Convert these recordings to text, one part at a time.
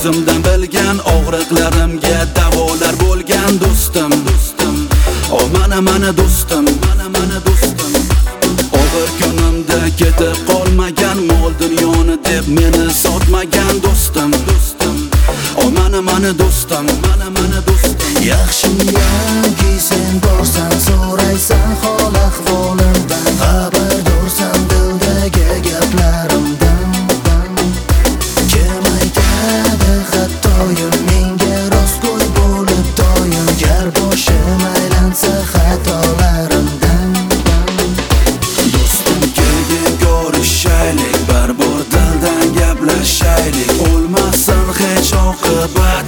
o'zimdan bilgan og'riqlarimga davolar bo'lgan do'stim. O mana do'stim, mana do'stim. Og'ir kunimda ketib qolmagan, mol dunyoni deb meni sotmagan do'stim. O mana do'stim, mana do'stim. Yaxshiyamki sen borsan, so'raysan hol ahvolimdan, xabardorsan dildagi gaplarimdan. Kim aytadi xatoyim, menga rostgo'y bo'lib doim, gar boshim aylansa xatolarimdan. Do'stim kelgin ko'rishaylik, bir bor dildan gaplashaylik, o'lmasin hech oqibat.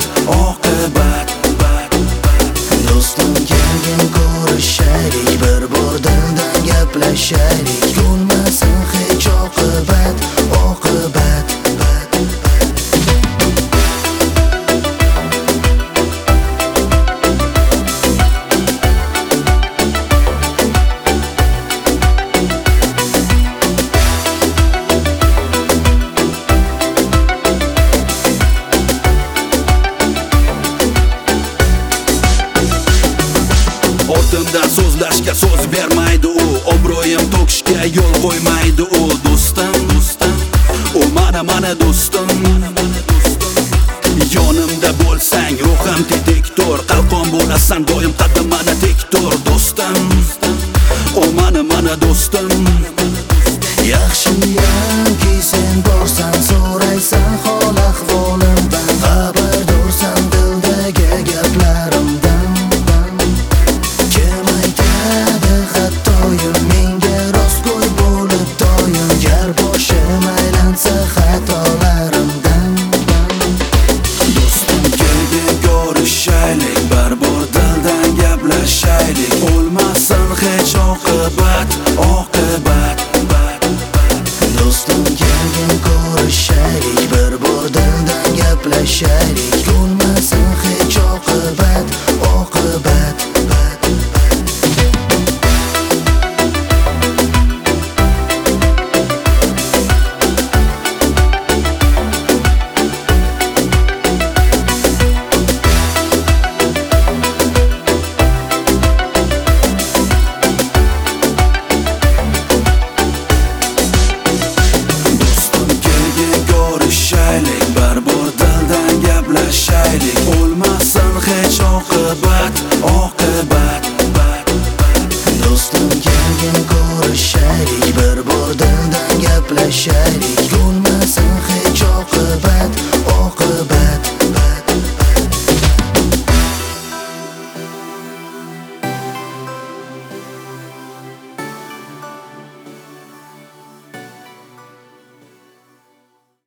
Do'stim kelgin ko'rishaylik, bir bor dildan gaplashaylik, bo'lmasin hech oqibat. Ortimdan so'zlashga so'z bermaydi u, obro'yim to'kishga yo'l qo'ymaydi u. Do'stim, u mana do'stim. Yonimda bo'lsang ruhim tetikdir, qalqon bo'lasan doim qadamana tekdir. Do'stim, o mana do'stim. Yaxshiyamki sen borsan, so'raysan hol ahvolimdan, xabardorsan dildagi gaplarimdan. Kim aytadi xatoyim, menga rostgo'y bo'lib doim, gar boshim aylansa xatolarimdan. Do'stim kelgin ko'rishaylik, bir bor dildan gaplashaylik, o'lmasin hech oqibat.